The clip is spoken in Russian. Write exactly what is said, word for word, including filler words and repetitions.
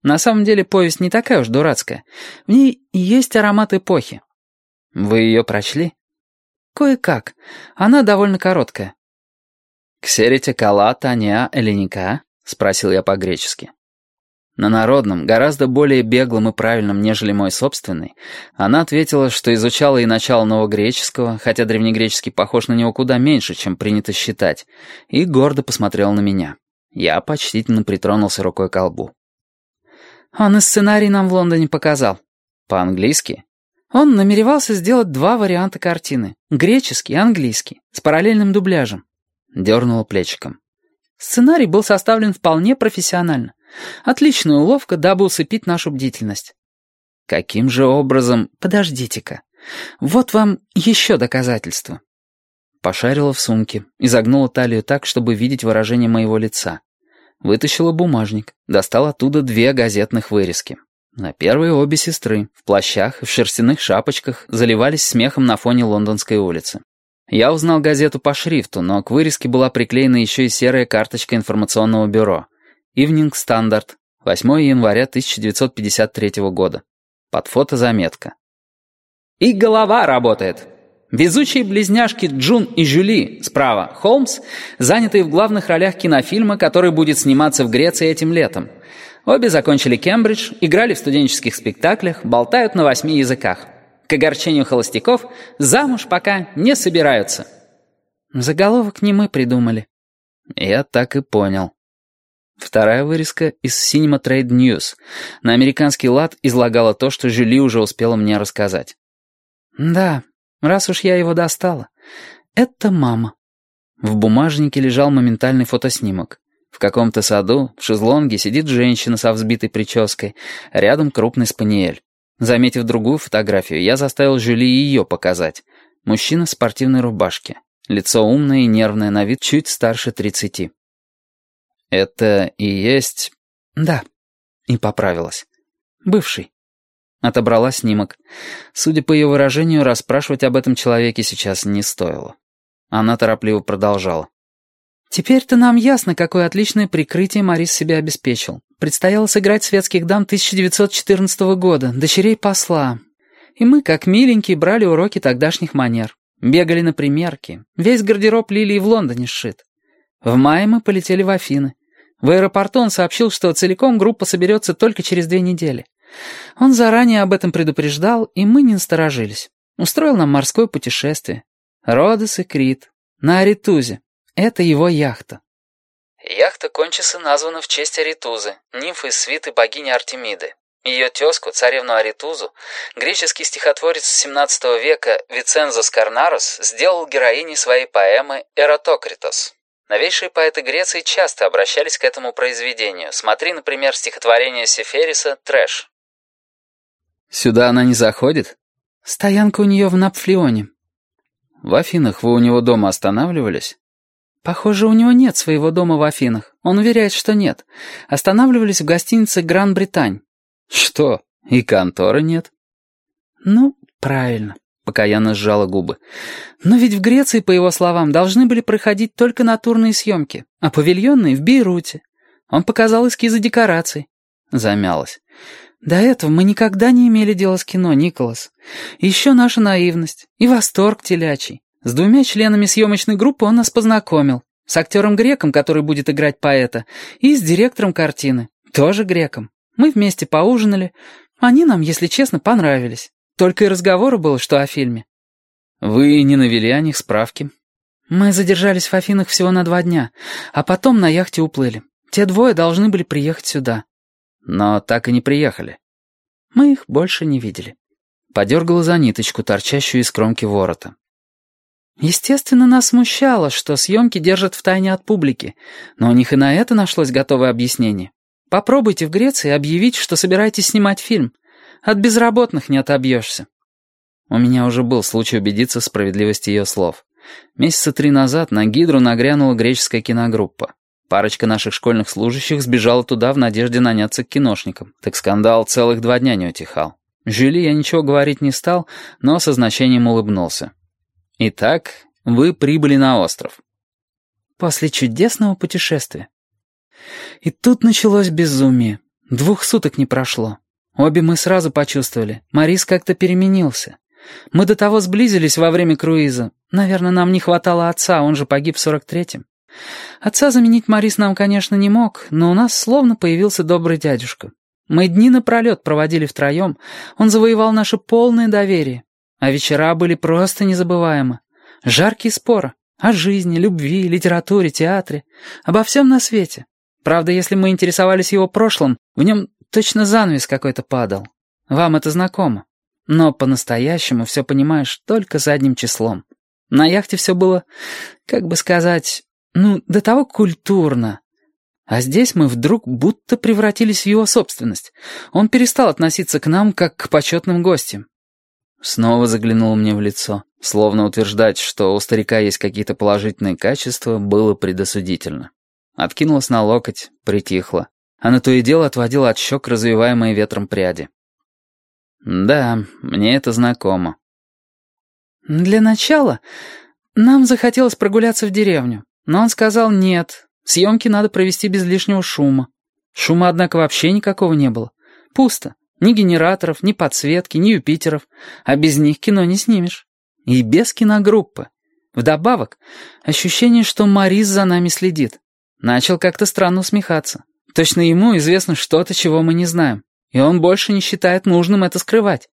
На самом деле повесть не такая уж дурацкая. В ней есть аромат эпохи. Вы ее прочли? Кое-как. Она довольно короткая. «Ксерите кала таня элиника?» — спросил я по-гречески. На народном, гораздо более беглом и правильном, нежели мой собственный, она ответила, что изучала и начало новогреческого, хотя древнегреческий похож на него куда меньше, чем принято считать, и гордо посмотрела на меня. Я почтительно притронулся рукой к колбу. Он и сценарий нам в Лондоне показал. По-английски? Он намеревался сделать два варианта картины. Греческий и английский, с параллельным дубляжем. Дернула плечиком. Сценарий был составлен вполне профессионально. Отличная уловка, дабы усыпить нашу бдительность. Каким же образом... Подождите-ка. Вот вам еще доказательство. Пошарила в сумке, изогнула талию так, чтобы видеть выражение моего лица. Вытащила бумажник, достала оттуда две газетных вырезки. На первой обе сестры, в плащах и в шерстяных шапочках, заливались смехом на фоне лондонской улицы. Я узнал газету по шрифту, но к вырезке была приклеена еще и серая карточка информационного бюро. «Ивнинг Стандарт», восьмого января тысяча девятьсот пятьдесят третьего года. Под фото заметка. «И голова работает. Везучие близняшки Джун и Жюли, справа, Холмс, занятые в главных ролях кинофильма, который будет сниматься в Греции этим летом. Обе закончили Кембридж, играли в студенческих спектаклях, болтают на восьми языках. К огорчению холостяков, замуж пока не собираются». Заголовок не мы придумали. Я так и понял. Вторая вырезка из Cinema Trade News. На американский лад излагала то, что Жюли уже успела мне рассказать. Да, раз уж я его достала. Это мама. В бумажнике лежал моментальный фотоснимок. В каком-то саду, в шезлонге, сидит женщина со взбитой прической, рядом крупный спаниель. Заметив другую фотографию, я заставил Жюли ее показать. Мужчина в спортивной рубашке. Лицо умное и нервное, на вид чуть старше тридцати. «Это и есть...» «Да». И поправилась. «Бывший». Отобрала снимок. Судя по ее выражению, расспрашивать об этом человеке сейчас не стоило. Она торопливо продолжала. «Теперь-то нам ясно, какое отличное прикрытие Морис себе обеспечил. Предстояло сыграть светских дам тысяча девятьсот четырнадцатого года, дочерей посла. И мы, как миленькие, брали уроки тогдашних манер. Бегали на примерки. Весь гардероб Лилии в Лондоне сшит. В мае мы полетели в Афины. В аэропорту он сообщил, что целиком группа соберется только через две недели. Он заранее об этом предупреждал, и мы не насторожились. Устроил нам морское путешествие. Родос и Крит. На Аритузе. Это его яхта. Яхта Кончиса названа в честь Аритузы, нимфы из свиты богини Артемиды. Ее тезку, царевну Аритузу, греческий стихотворец семнадцатого века Вицензос Карнарос сделал героиней своей поэмы «Эратокритос». Новейшие поэты Греции часто обращались к этому произведению. Смотри, например, стихотворение Сефериса «Трэш». «Сюда она не заходит?» «Стоянка у нее в Напфлеоне». «В Афинах вы у него дома останавливались?» «Похоже, у него нет своего дома в Афинах. Он уверяет, что нет. Останавливались в гостинице «Гран-Британь». «Что, и конторы нет?» «Ну, правильно». Покаянно сжала губы. «Но ведь в Греции, по его словам, должны были проходить только натурные съемки, а павильонные — в Бейруте. Он показал эскизы декораций». Замялась. «До этого мы никогда не имели дела с кино, Николас. И еще наша наивность и восторг телячий. С двумя членами съемочной группы он нас познакомил. С актером-греком, который будет играть поэта, и с директором картины, тоже греком. Мы вместе поужинали. Они нам, если честно, понравились. Только и разговора было, что о фильме». «Вы не навели о них справки?» «Мы задержались в Афинах всего на два дня, а потом на яхте уплыли. Те двое должны были приехать сюда». «Но так и не приехали». «Мы их больше не видели». Подергала за ниточку, торчащую из кромки ворота. Естественно, нас смущало, что съемки держат в тайне от публики, но у них и на это нашлось готовое объяснение. Попробуйте в Греции объявить, что собираетесь снимать фильм. От безработных не отобьешься». У меня уже был случай убедиться в справедливости ее слов. Месяца три назад на Гидру нагрянула греческая киногруппа. Парочка наших школьных служащих сбежала туда в надежде наняться к киношникам. Так скандал целых два дня не утихал. Жюли я ничего говорить не стал, но со значением улыбнулся. «Итак, вы прибыли на остров». «После чудесного путешествия». И тут началось безумие. Двух суток не прошло. Обе мы сразу почувствовали. Морис как-то переменился. Мы до того сблизились во время круиза. Наверное, нам не хватало отца, он же погиб в сорок третьем. Отца заменить Морис нам, конечно, не мог, но у нас словно появился добрый дядюшка. Мы дни напролет проводили втроем, он завоевал наше полное доверие. А вечера были просто незабываемы. Жаркие споры о жизни, любви, литературе, театре, обо всем на свете. Правда, если мы интересовались его прошлым, в нем точно занавес какой-то падал. Вам это знакомо. Но по-настоящему все понимаешь только задним числом. На яхте все было, как бы сказать, ну, до того культурно. А здесь мы вдруг будто превратились в его собственность. Он перестал относиться к нам, как к почетным гостям. Снова заглянул мне в лицо. Словно утверждать, что у старика есть какие-то положительные качества, было предосудительно. Откинулась на локоть, притихла. Она то и дело отводила от щек развиваемые ветром пряди. «Да, мне это знакомо». «Для начала нам захотелось прогуляться в деревню, но он сказал нет, съемки надо провести без лишнего шума. Шума, однако, вообще никакого не было. Пусто. Ни генераторов, ни подсветки, ни Юпитеров. А без них кино не снимешь. И без киногруппы. Вдобавок, ощущение, что Морис за нами следит. Начал как-то странно усмехаться. Точно ему известно что-то, чего мы не знаем. И он больше не считает нужным это скрывать.